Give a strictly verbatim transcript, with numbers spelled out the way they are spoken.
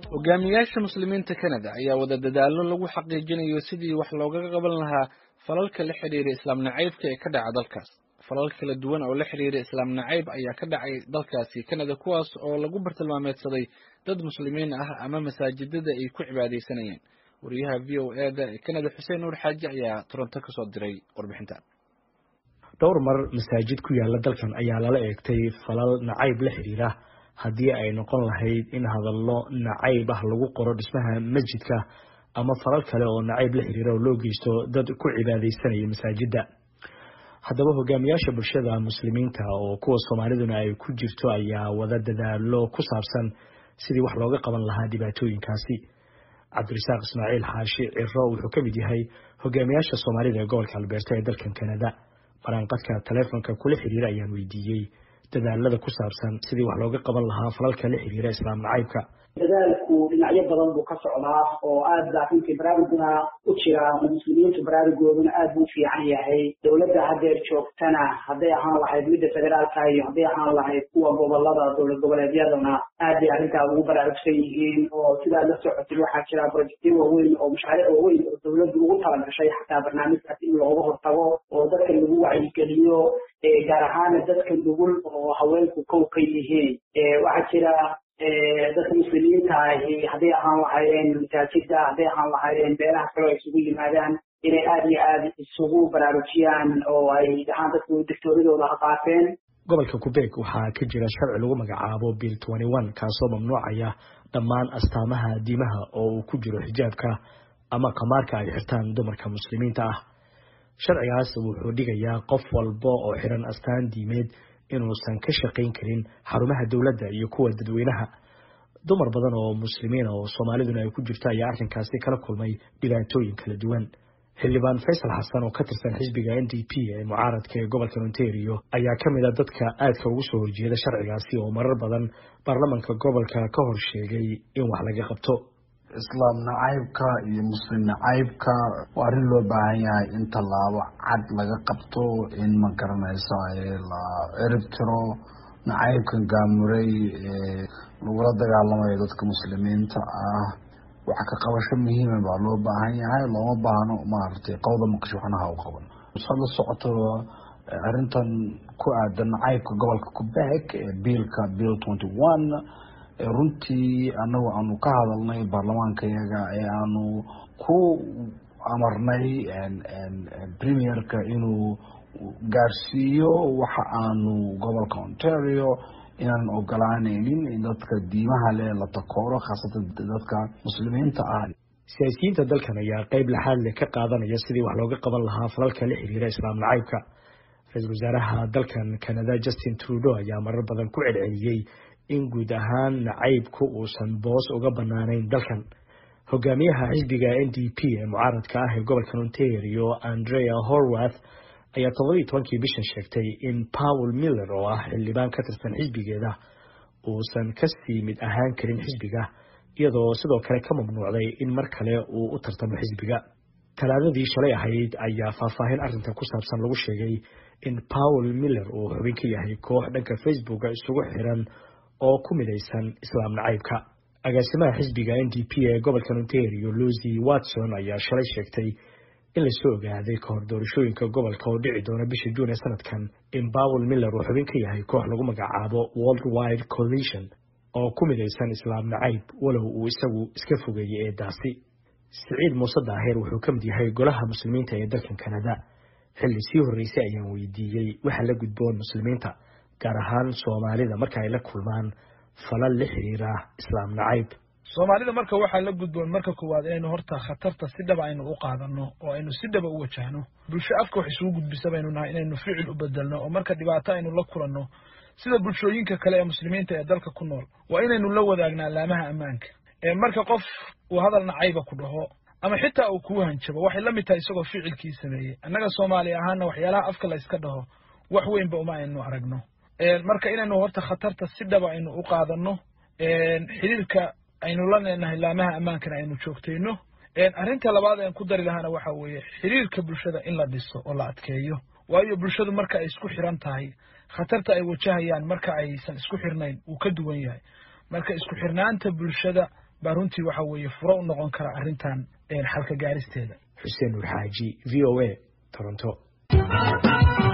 hogaamiyaasha muslimiinta Canada ayaa wada dadaallo lagu xaqiijinayo sidii wax looga qaban lahaa falalka la xiriira islaam nacaybka ee ka dhaca dalkaas. falal kala duwan oo la xiriira islaam nacayb ayaa ka dhacay dalkaasi Canada kuwaas oo lagu bartilmaameedsaday dad muslimiin ah ama masaajidada ay ku cibaadeysanayeen. wariyaha V O A da ee Canada Xuseen Nuur Xaaji ayaa Toronto ka soo diray warbixintan. dhowr mar masaajid ku yaala dalkan ayaa lala eegtay falal nacayb la xiriira haddii ay noqon lahayd in hadallo nacayb ah lagu qoro dhismaha masjidka ama falal kale oo nacayb la xiriira oo loo geysto dad ku cibaadeysanaya masaajidda. haddaba hogaamiyaasha bulshada muslimiinta oo kuwa Soomaaliduna ay ku jirto ayaa wada dadaallo ku saabsan sidii wax looga qaban lahaa dhibaatooyinkaasi. Cabdirasaaq Ismaaciil Xaashi Ciro wuxuu ka mid yahay hogaamiyaasha Soomaalida ee gobolka Alberta ee dalkan Canada. Baranqadka telefoonka kula xiriira ayaan weydiiyey dadaalada ku saabsan sidii wax looga qaban lahaa falalka la xiriira islaam nacaybka. dadaalku dhinacyo badan buu ka socdaa oo aad baa runtii baraaruguna u jira oo muslimiintu baraarugooduna aad buu fiican yahay. dowladda haddeer joogtana hadday ahaan lahayd midda federaalka iyo hadday ahaan lahayd kuwa gobolada dowlad goboleedyaduna aad bay arrintaa ugu baraarugsan yihiin oo sidaa la socotay waxaa jira projektyo waaweyn oo mashaariic waaweyn oo dowladdu ugu talagashay xataa barnaamijkaas in looga hortago oo dadka lagu wacyigeliyo gaar ahaana dadka nugul oo haweenku kow ka yihiin. waxaa jira dadka muslimiinta ahi hadday ahaan lahaayeen masaajida hadday ahaan lahaayeen beelaha kale ay isugu yimaadaan inay aada iyo aada isugu baraarujiyaan oo ay dhahaan dadku dictooradooda ha qaateen. gobolka Quebec waxaa ka jira sharci lagu magacaabo Bill twenty-one kaasoo mamnuucaya dhammaan astaamaha diimaha oo uu ku jiro xijaabka ama qamaarka ay xirtaan dumarka muslimiinta ah. sharcigaas wuxuu dhigayaa qof walba oo xiran astaan diimeed inuusan ka shaqayn karin xarumaha dawladda iyo kuwa dadweynaha. dumar badan oo muslimiin oo Soomaaliduna ay ku jirto ayaa arrinkaasi kala kulmay dhibaatooyin kala duwan. xildhibaan Faysal Xasan oo ka tirsan xisbiga N D P ee mucaaradka ee gobolka Ontario ayaa ka mid ah dadka aadka ugu soo horjeeda sharcigaasi oo marar badan baarlamaanka gobolka ka hor sheegay in wax laga qabto. islaam nacaybka iyo muslim nacaybka waa arrin loo baahan yahay in tallaabo cad laga qabto in ma garanayso la ciribtiro nacaybkan gaamuray ee lagula dagaalamayo dadka muslimiinta ah. waxa ka qabasho muhiima baa loo baahan yahay looma baahno maaragtay qowda maqasho waxna ha u qaban. waxaa la socoto arrintan ku aadan nacaybka gobolka Quebec ee biilka Bill twenty-one runtii anagu aanu ka hadalnay baarlamaankayaga ee aanu ku amarnay premierka inuu gaarsiiyo waxa aanu gobolka Ontario inaan ogolaanaynin in dadka diimaha leh la takooro khaasatan dadka muslimiinta ah. siyaasiyiinta dalkan ayaa qayb laxaad leh ka qaadanaya sidii wax looga qaban lahaa falalka la xiriira islaam nacaybka. ra-iisul wasaaraha dalkan Canada Justin Trudeau ayaa marar badan ku celceliyey in guud ahaan nacaybku uusan boos uga banaanayn dalkan. hogaamiyaha xisbiga N D P ee mucaaradka ah ee gobolka Ontario Andrea Horwath ayaa todoba iyo tobankii bishan sheegtay in Paul Miller oo ah xildhibaan ka tirsan xisbigeeda uusan ka sii mid ahaan karin xisbiga iyadoo sidoo kale ka mamnuucday in mar kale uu u tartamo xisbiga. talaadadii shalay ahayd ayaa faahfaahin arrinta ku saabsan lagu sheegay in Paul Miller uu xubin ka yahay koox dhanka Facebook isugu xiran oo ku midaysan islaam nacaybka. agaasimaha xisbiga N D P ee gobolka Ontario Lucy Watson ayaa shalay sheegtay in la soo ogaaday ka hor doorashooyinka gobolka oo dhici doona bisha June ee sanadkan in Paul Miller uu xubin ka yahay koox lagu magacaabo Worldwide Coalition oo ku midaysan islaam nacayb walow uu isagu iska fogeeyay eedaasi. Siciid Muuse Daahir wuxuu ka mid yahay golaha muslimiinta ee dalkan Canada. xilli sii horreysay ayaan weydiiyey waxa la gudboon muslimiinta gaar ahaan Soomaalida marka ay la kulmaan falal la xiriira islaam nacayb. Soomaalida marka waxa la gudboon marka koowaad inaynu horta khatarta si dhab ah aynu u qaadano oo aynu si dhab ah u wajahno. bulsho afka wax isugu gudbisabaynu nahay inaynu ficil u bedelno oo marka dhibaato aynu la kulanno sida bulshooyinka kale ee muslimiinta ee dalka ku nool waa inaynu la wadaagnaa laamaha ammaanka. ee marka qof uu hadal nacayb ku dhaho ama xitaa uu ku hanjabo waxay la mid tahay isagoo ficilkiisa sameeyay. annaga Soomaali ahaana waxyaalaha afka la iska dhaho wax weyn ba uma aynu aragno. ee marka inaynu horta khatarta si dhab ah aynu u qaadano ee xiriirka aynu la leenahay laamaha ammaankana aynu joogtayno. ee arrinta labaad ee ku dari lahaana waxa weeye xiriirka bulshada in la dhiso oo la adkeeyo. waayo bulshadu marka ay isku xiran tahay khatarta ay wajahayaan marka aysan isku xirnayn uu ka duwan yahay. marka isku xirnaanta bulshada baa runtii waxa weeye furo u noqon kara arrintan xalka gaaristeeda. Xuseen Nuur Xaaji, V O A, Toronto.